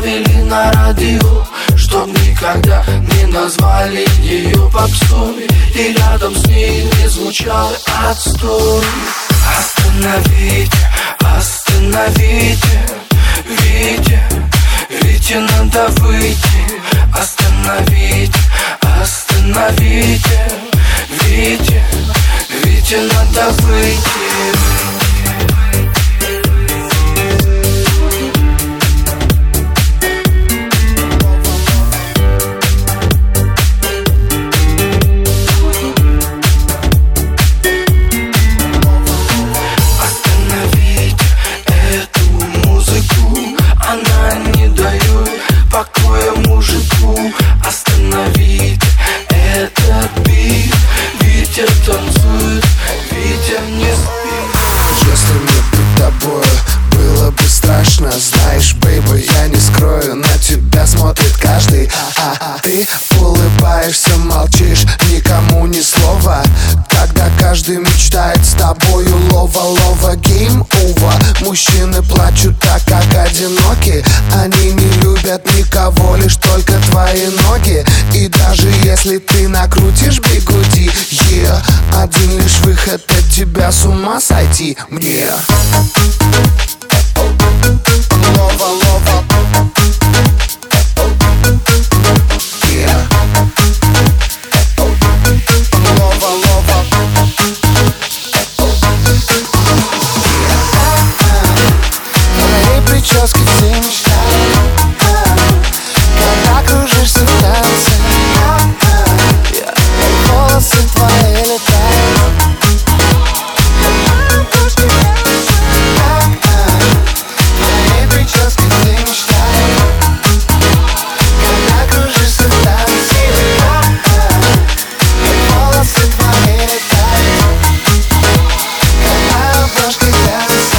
ставили на радио, чтоб никогда не назвали ее попсой, и рядом с ней не звучал отстой. Остановите, остановите, Вите, Вите надо выйти. Остановите, остановите, Вите, Вите надо выйти. Она не дает покоя мужику. Остановите этот бит. Витя танцует, Витя не спит. Если мне быть тобой было бы страшно, знаешь, бейби, я не скрою, на тебя смотрит каждый. А ты улыбаешься, молчишь, никому ни слова. Когда каждый мечтает с тобою лова-лова, гейм over. Мужчины плачут так, как одиноки. Они не любят никого, лишь только твои ноги. И даже если ты накрутишь бигуди, один лишь выход от тебя с ума сойти мне. Лова-лова. Лова-лова. Твои прически все мечтают, когда кружишься в танце. Волосы твои летают. Твои прически все мечтают, когда кружишься в танце. Волосы твои летают, когда обложки глянца.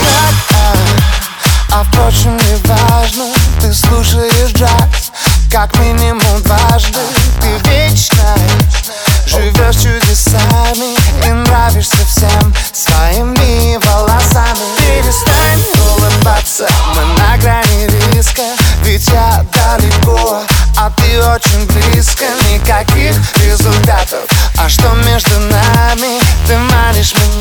А впрочем, не важно, ты слушаешь джаз как минимум дважды. Ты вечно живешь чудесами и нравишься всем своими волосами. Перестань улыбаться, мы на грани риска, ведь я далеко, а ты очень близко. Никаких результатов, а что между нами? Ты манишь меня